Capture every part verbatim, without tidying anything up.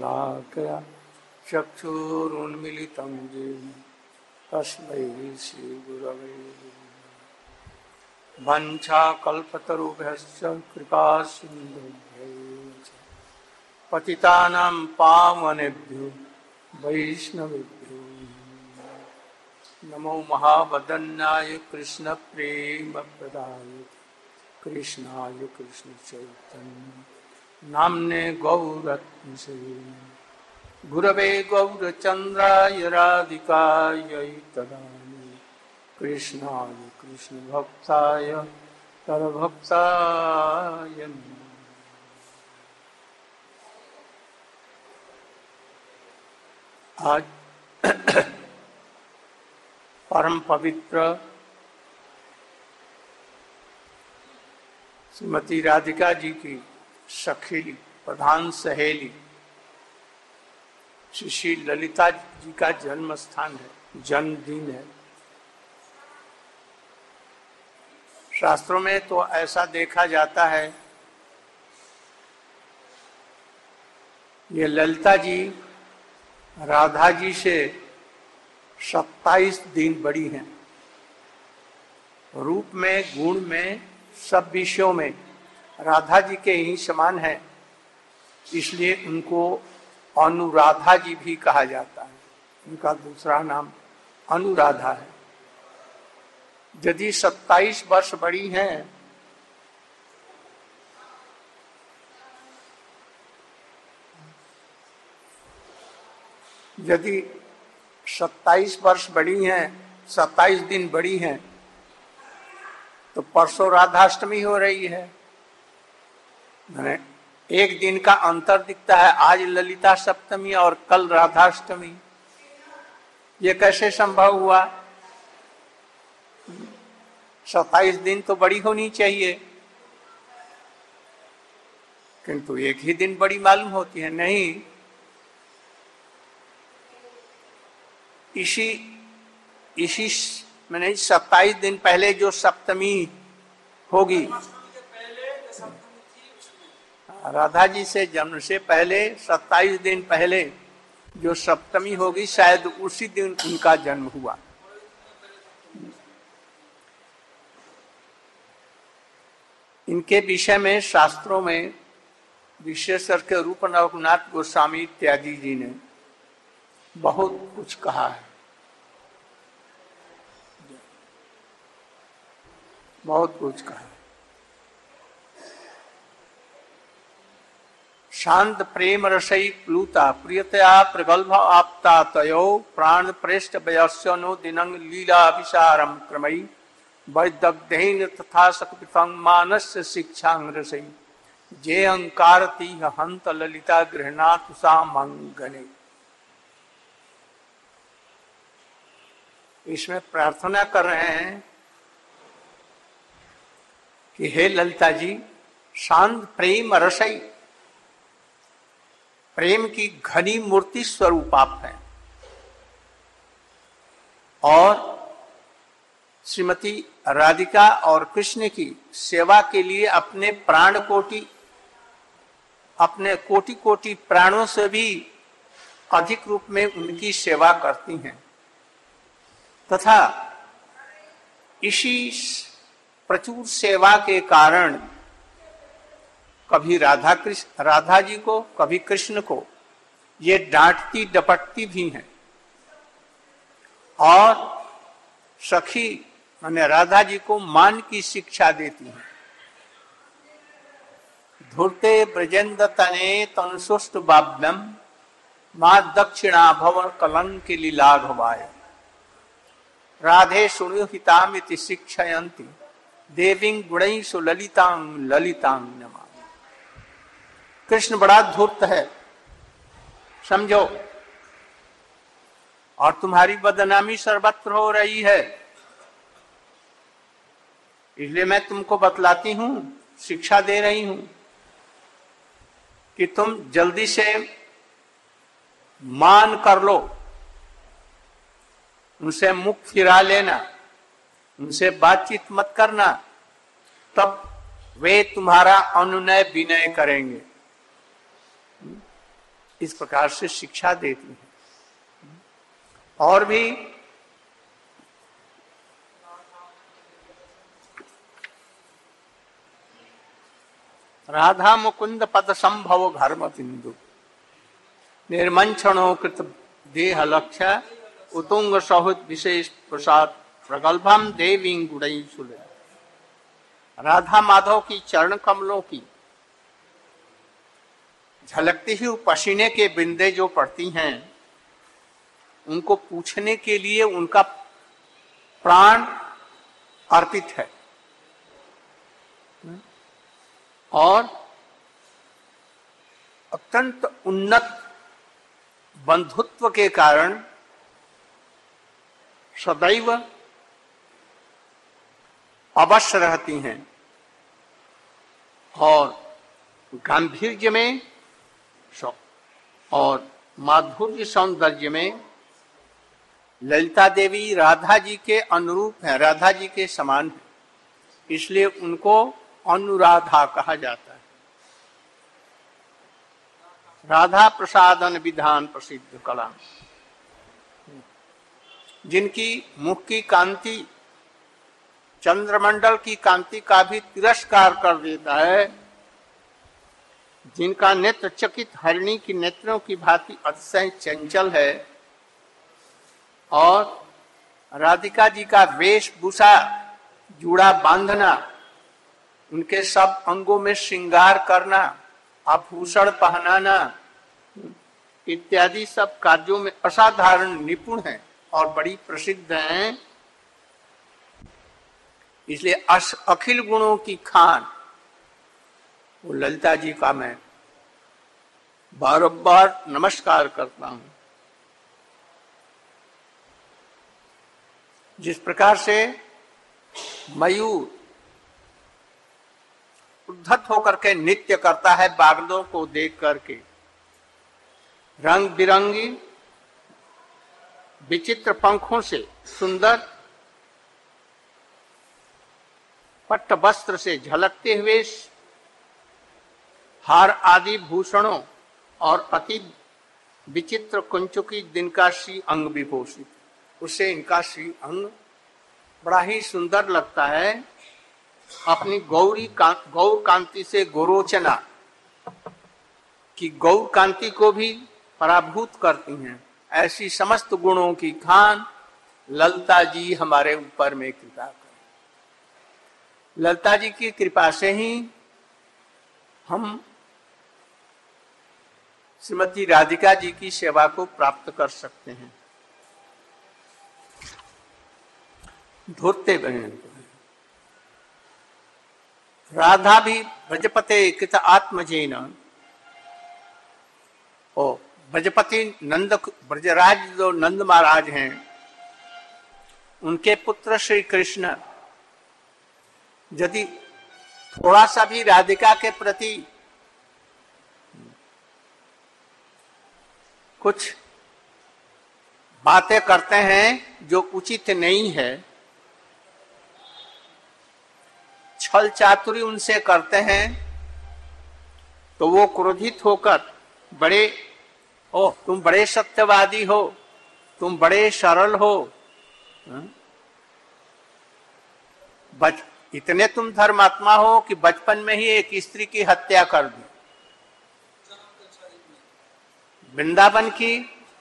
चक्षुरुन्मीलितं येन तस्मै श्रीगुरवे नमः। वंशाकल्पतरुभ्यश्च कृपा सिन्धुभ्यैव पतितानां पावनेभ्यो वैष्णवेभ्यो नमो। महावदन्याय कृष्णप्रेमप्रदाय कृष्णाय कृष्णचैतन्य नाम्ने गौरत्नसे गुरवे गौरचन्द्राय राधिकायै तदानि कृष्णाय कृष्णभक्ताय परभक्ताय नमः। आज परम पवित्र श्रीमती राधिका जी की सखी प्रधान सहेली श्री श्री ललिता जी का जन्म स्थान है, जन्मदिन है। शास्त्रों में तो ऐसा देखा जाता है, ये ललिता जी राधा जी से सत्ताईस दिन बड़ी हैं। रूप में, गुण में, सब विषयों में राधा जी के ही समान है, इसलिए उनको अनुराधा जी भी कहा जाता है। उनका दूसरा नाम अनुराधा है। यदि सत्ताईस वर्ष बड़ी हैं यदि सत्ताईस वर्ष बड़ी हैं, सत्ताईस दिन बड़ी हैं, तो परसों राधाष्टमी हो रही है। मैंने एक दिन का अंतर दिखता है, आज ललिता सप्तमी और कल राधाष्टमी। ये कैसे संभव हुआ? सत्ताईस दिन तो बड़ी होनी चाहिए, किंतु एक ही दिन बड़ी मालूम होती है। नहीं, इसी इसी मैंने सत्ताईस दिन पहले जो सप्तमी होगी, राधा जी से जन्म से पहले सत्ताईस दिन पहले जो सप्तमी होगी, शायद उसी दिन उनका जन्म हुआ। इनके विषय में शास्त्रों में विशेष करके रूप रघुनाथ गोस्वामी इत्यादि जी ने बहुत कुछ कहा है, बहुत कुछ कहा है। शांत प्रेम रसई प्लूता प्रियतया प्रगल्भ आपता तयो प्राण प्रेष्ठ वयस्य नो दिनंग लीला विशारम क्रमई वैदग्धेन तथा सकपितं मानस्य शिक्षांग रसई जे अंकारती हंत ललिता गृहणातु सा मंगने। इसमें प्रार्थना कर रहे हैं कि हे ललिता जी, शांत प्रेम रसई, प्रेम की घनी मूर्ति स्वरूप आप हैं, और श्रीमती राधिका और कृष्ण की सेवा के लिए अपने प्राण कोटि, अपने कोटि कोटि प्राणों से भी अधिक रूप में उनकी सेवा करती हैं, तथा इसी प्रचुर सेवा के कारण कभी राधा कृष्ण राधा जी को, कभी कृष्ण को ये डांटती डपटती भी हैं, और सखी माने राधा जी को मान की शिक्षा देती हैं। धूर्ते ब्रजेंद्र तने तनुसुष्ट बाभ्यम मां दक्षिणा भवन कलंक लीला घवाय राधे सुनु हितामिति शिक्षयन्ति देवीं गुणैषु ललितां ललितां नमामि। कृष्ण बड़ा धूर्त है, समझो, और तुम्हारी बदनामी सर्वत्र हो रही है, इसलिए मैं तुमको बतलाती हूं, शिक्षा दे रही हूं कि तुम जल्दी से मान कर लो, उनसे मुख फिरा लेना, उनसे बातचीत मत करना, तब वे तुम्हारा अनुनय विनय करेंगे। इस प्रकार से शिक्षा देती है। और भी राधा मुकुंद पद संभव घर्म बिंदु निर्मंक्षणो कृत देह लक्ष्य उतुंग सहुत विशेष प्रसाद प्रगल्भम देवी गुड़ई सुले। राधा माधव की चरण कमलों की झलकती हुई पसीने के बिंदे जो पड़ती हैं, उनको पूछने के लिए उनका प्राण अर्पित है। और अत्यंत उन्नत बंधुत्व के कारण सदैव अवश्य रहती हैं और गांधीर्य में और माधुर्य सौंदर्य में ललिता देवी राधा जी के अनुरूप है, राधा जी के समान है, इसलिए उनको अनुराधा कहा जाता है। राधा प्रसादन विधान प्रसिद्ध कला, जिनकी मुख की कांति चंद्रमंडल की कांति का भी तिरस्कार कर देता है, जिनका नेत्र चकित हरिणी की नेत्रों की भांति अतिशय चंचल है, और राधिका जी का वेशभूषा जूड़ा बांधना, उनके सब अंगों में श्रृंगार करना, आभूषण पहनाना इत्यादि सब कार्यों में असाधारण निपुण है और बड़ी प्रसिद्ध हैं। इसलिए अखिल गुणों की खान वो ललिता जी का मैं बार बार नमस्कार करता हूं। जिस प्रकार से मयूर उद्धत होकर के नृत्य करता है बादलों को देख करके, रंग बिरंगी विचित्र पंखों से सुंदर पट्ट वस्त्र से झलकते हुए हार आदि भूषणों और अति विचित्र कुंचुकी जिनका श्री अंग विभूषित, उससे इनका श्री अंग बड़ा ही सुंदर लगता है। अपनी गौरी का, गौर कांति से गोरोचना की गौर कांति को भी पराभूत करती हैं। ऐसी समस्त गुणों की खान ललिता जी हमारे ऊपर में कृपा करें। ललिता जी की कृपा से ही हम श्रीमती राधिका जी की सेवा को प्राप्त कर सकते हैं। धूर्ते बहन राधा भी ब्रजपते कृत आत्मजेन, ओ ब्रजपति नंद ब्रजराज जो नंद महाराज हैं, उनके पुत्र श्री कृष्ण यदि थोड़ा सा भी राधिका के प्रति कुछ बातें करते हैं जो उचित नहीं है, छल चातुरी उनसे करते हैं, तो वो क्रोधित होकर बड़े ओ तुम बड़े सत्यवादी हो, तुम बड़े सरल हो, बच इतने तुम धर्मात्मा हो कि बचपन में ही एक स्त्री की हत्या कर दी। वृंदावन की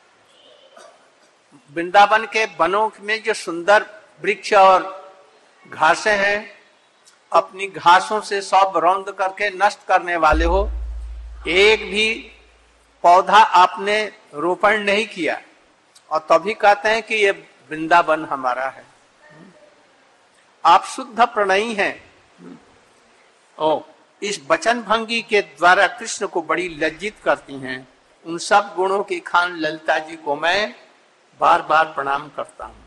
वृंदावन के वनों में जो सुंदर वृक्ष और घासें हैं, अपनी घासों से सब रौंद करके नष्ट करने वाले हो। एक भी पौधा आपने रोपण नहीं किया और तभी कहते हैं कि ये वृंदावन हमारा है। आप शुद्ध प्रणयी हैं। ओ इस वचन भंगी के द्वारा कृष्ण को बड़ी लज्जित करती हैं। उन सब गुणों की खान ललिता जी को मैं बार बार प्रणाम करता हूं।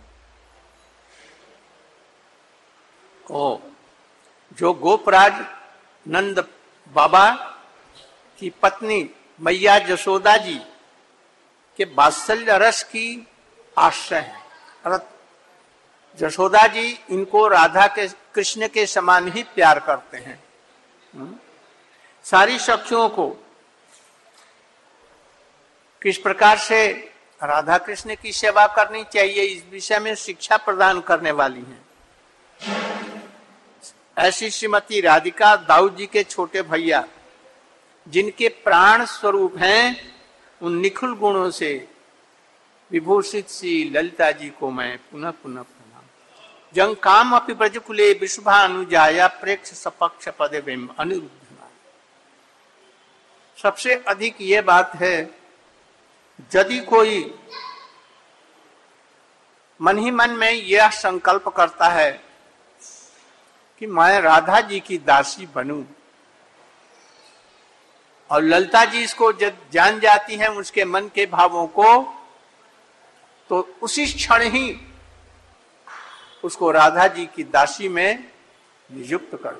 ओ जो गोपराज नंद बाबा की पत्नी मैया जसोदा जी के वात्सल्य रस की आश्रय है। जसोदा जी इनको राधा के कृष्ण के समान ही प्यार करते हैं। सारी सखियों को किस प्रकार से राधा कृष्ण की सेवा करनी चाहिए, इस विषय में शिक्षा प्रदान करने वाली हैं। ऐसी श्रीमती राधिका दाऊद जी के छोटे भैया, जिनके प्राण स्वरूप हैं, उन निखुल गुणों से विभूषित सी ललिता जी को मैं पुनः पुनः प्रणाम। जंग काम अपि ब्रजकुले विशुभानुजाया प्रेक्ष सपक्ष पदे बिंब अनिरुद्ध। सबसे अधिक ये बात है, यदि कोई मन ही मन में यह संकल्प करता है कि मैं राधा जी की दासी बनूं, और ललिता जी इसको जब जान जाती हैं उसके मन के भावों को, तो उसी क्षण ही उसको राधा जी की दासी में नियुक्त कर।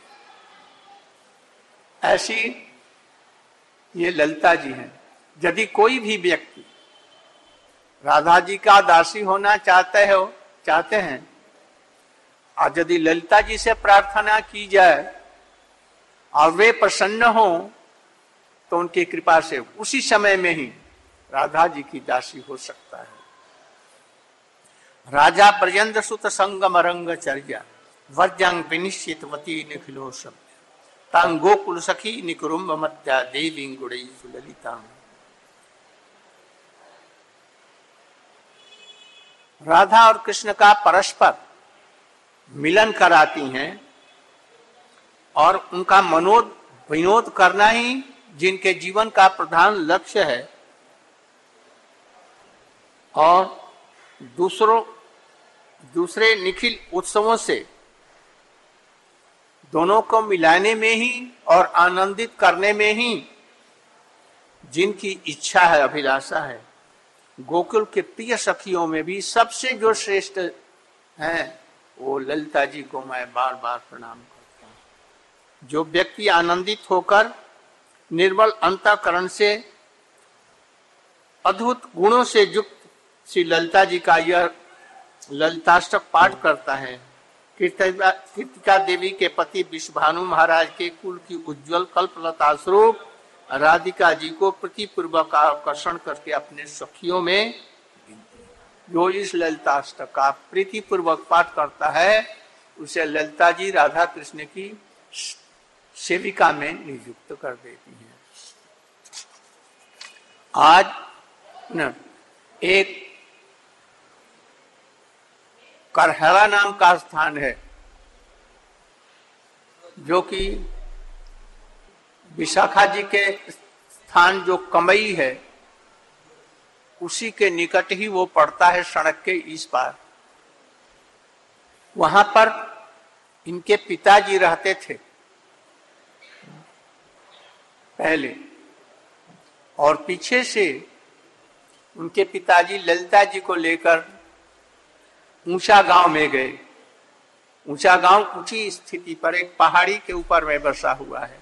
ऐसी ये ललिता जी हैं। यदि कोई भी व्यक्ति राधा जी का दासी होना चाहते हो चाहते हैं और यदि ललिता जी से प्रार्थना की जाए और वे प्रसन्न हो, तो उनकी कृपा से उसी समय में ही राधा जी की दासी हो सकता है। राजा ब्रजेंद्र सुत संगम रंग चर्या वर्जंग विनिश्चितवती निखिलो शब्द तांग गोकुल सखी निकुरुम्ब मध्या देवी गुड़ई सुललिता। राधा और कृष्ण का परस्पर मिलन कराती हैं और उनका मनोद विनोद करना ही जिनके जीवन का प्रधान लक्ष्य है, और दूसरों दूसरे निखिल उत्सवों से दोनों को मिलाने में ही और आनंदित करने में ही जिनकी इच्छा है, अभिलाषा है। गोकुल के प्रिय सखियों में भी सबसे जो श्रेष्ठ हैं वो ललिता जी को मैं बार बार प्रणाम करता हूँ। जो व्यक्ति आनंदित होकर निर्मल अंतःकरण से अद्भुत गुणों से युक्त श्री ललिता जी का यह ललिताष्टक पाठ करता है, कीर्तिका देवी के पति विश्वभानु महाराज के कुल की उज्जवल कल्पलता स्वरूप राधिका जी को प्रतिपूर्वक आकर्षण करके अपने सखियों में, जो इस ललिताष्टक का प्रीतिपूर्वक पाठ करता है, उसे ललिता जी राधा कृष्ण की सेविका में नियुक्त कर देती हैं। आज न एक करहरा नाम का स्थान है, जो कि विशाखा जी के स्थान जो कमई है उसी के निकट ही वो पड़ता है, सड़क के इस पार। वहां पर इनके पिताजी रहते थे पहले, और पीछे से उनके पिताजी ललिता जी को लेकर ऊंचा गांव में गए। ऊंचा गांव ऊंची स्थिति पर एक पहाड़ी के ऊपर में बसा हुआ है,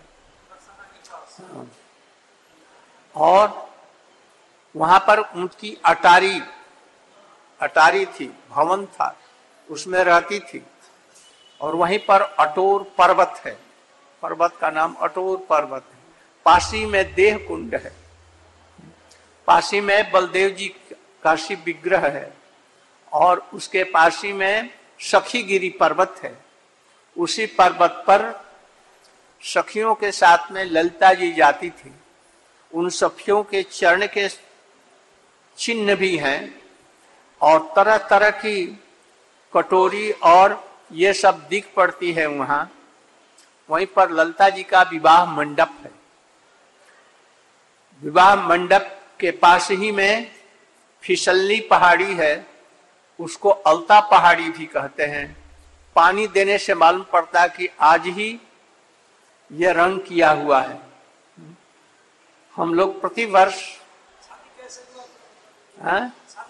और वहां पर उनकी अटारी अटारी थी, भवन था, उसमें रहती थी। और वहीं पर अटोर पर्वत है, पर्वत का नाम अटोर पर्वत है। पासी में देह कुंड है, पासी में बलदेव जी का शिव विग्रह है, और उसके पासी में सखीगिरी पर्वत है। उसी पर्वत पर सखियों के साथ में ललिता जी जाती थी। उन सखियों के चरण के चिन्ह भी हैं, और तरह तरह की कटोरी और ये सब दिख पड़ती है वहां। वहीं पर ललिता जी का विवाह मंडप है। विवाह मंडप के पास ही में फिसलनी पहाड़ी है, उसको अलता पहाड़ी भी कहते हैं। पानी देने से मालूम पड़ता है कि आज ही यह रंग किया हुआ है। हम लोग प्रति वर्ष हाँ?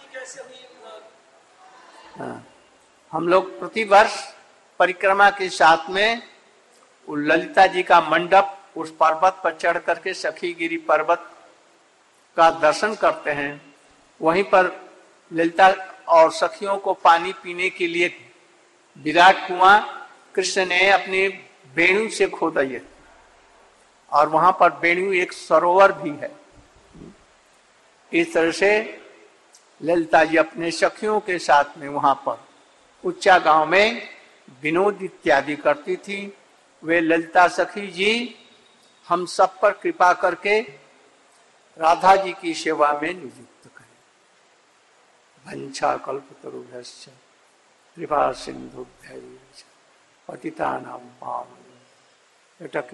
हाँ, हम लोग प्रति वर्ष परिक्रमा के साथ में ललिता जी का मंडप उस पर्वत पर चढ़ करके सखीगिरी पर्वत का दर्शन करते हैं। वहीं पर ललिता और सखियों को पानी पीने के लिए विराट कुआं कृष्ण ने अपने वेणु से खोदा है, और वहां पर वेणु एक सरोवर भी है। इस तरह से ललिता जी अपने सखियों के साथ में वहां पर उच्चा गांव में विनोद इत्यादि करती थी। वे ललिता सखी जी हम सब पर कृपा करके राधा जी की सेवा में नियुक्त करें। भंछा कल्पतरुभ्यश्च कृपा सिंधुभ्यैव पतितानां पावनेभ्यो